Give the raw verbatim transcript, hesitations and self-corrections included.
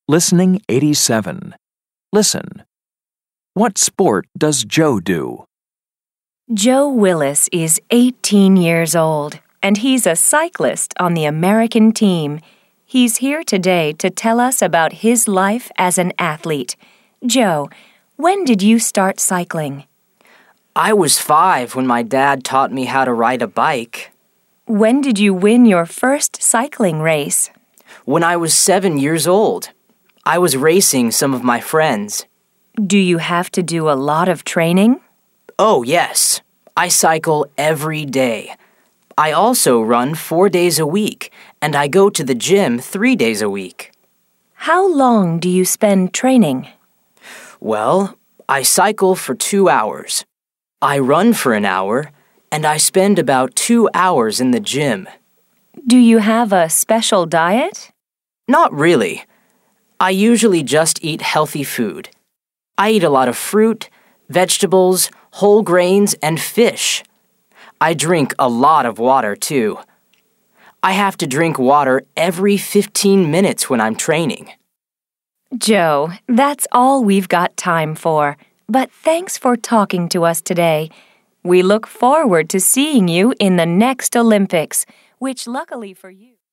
Listening eighty-seven. Listen. What sport does Joe do? Joe Willis is eighteen years old, and he's a cyclist on the American team. He's here today to tell us about his life as an athlete. Joe, when did you start cycling? I was five when my dad taught me how to ride a bike. When did you win your first cycling race? When I was seven years old. I was racing some of my friends. Do you have to do a lot of training? Oh, yes. I cycle every day. I also run four days a week, and I go to the gym three days a week. How long do you spend training? Well, I cycle for two hours. I run for an hour, and I spend about two hours in the gym. Do you have a special diet? Not really. I usually just eat healthy food. I eat a lot of fruit, vegetables, whole grains, and fish. I drink a lot of water, too. I have to drink water every fifteen minutes when I'm training. Joe, that's all we've got time for. But thanks for talking to us today. We look forward to seeing you in the next Olympics, which luckily for you...